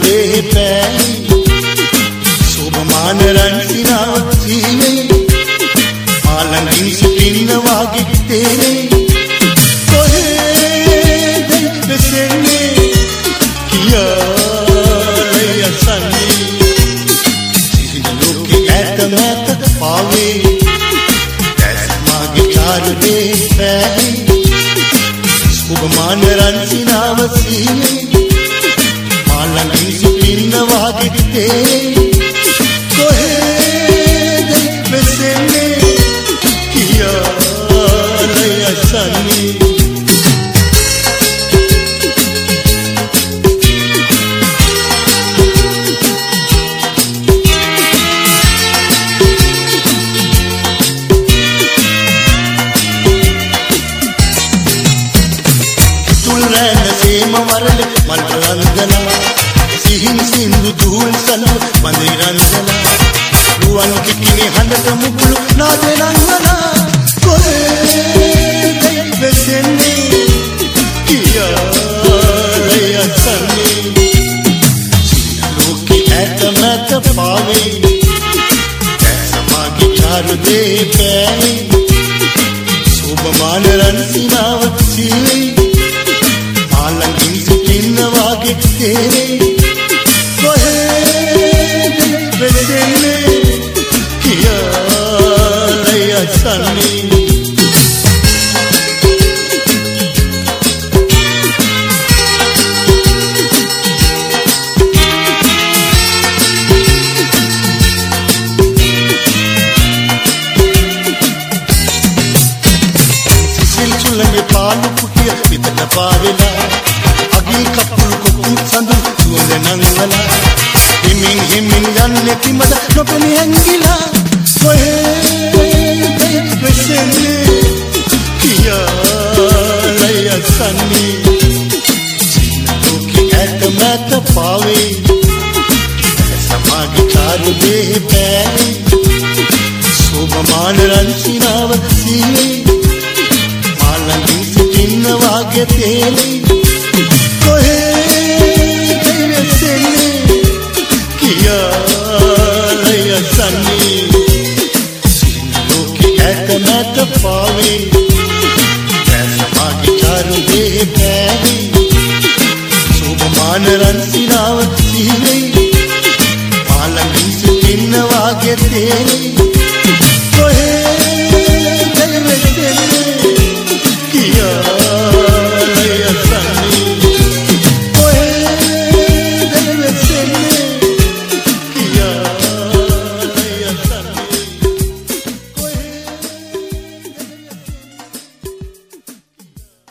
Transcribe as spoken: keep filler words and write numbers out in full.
දේ පෑයි සෝභමාන රන් සිනාවක් සීවේ ආලංගින් සිටින්න වාගේ තේරේ කොහෙද වෙසෙන්නේ කියාලය සන්නේ සිහින ලෝකේ ඇත මැත පාවේ දැස් මාගේ චාරුදේ පෑයි සෝභමාන රන් සිනාවක් සීවේ ආලංගින් සිටින්න වාගේ තේරේ කොහෙද වෙසෙන්නේ කියාලය සන්නේ මවරල මල්පලන්දලා සිහින් සින්දු දුල් සලු මන්දිරන්දලා රුවන් කිකිනේ හඬට මුකුළු නාදනංගලා කොහෙද වෙසෙන්නේ කියාලය සන්නේ ලෝකේ ඇත මැත පාවේ ඇසමාගේ චාරුදේ පෑයි සෝභමාන රන් සිනාවක් සීවේ ආලංගින් සිටින්න වාගේ තේරේ කොහෙද වෙසෙන්නේ කියාලය සන්නේ සිසිල් චුල්ලගේ පාළු කුටිය පිටට පාවෙලා අගිල් කපුල් කොපුල් සඳු සුවඳ නංගලා හිමින් හිමින් යන්නේ කිමද නොපෙනී හැංගිලා කොහෙද වෙසෙන්නේ කියාලය සන්නේ ලෝකේ ඇත මැත පාවේ සමාගේ චාරුදේ පෑයි සෝභමාන රන් සිනාවක් සීවේ ආලංගින් සිටින්න වාගේ තේරේ කොහෙද වෙසෙන්නේ කියාලය සන්නේ ලෝකේ ඇත මැත පාවේ සමාගේ චාරුදේ පෑයි සෝභමාන රන්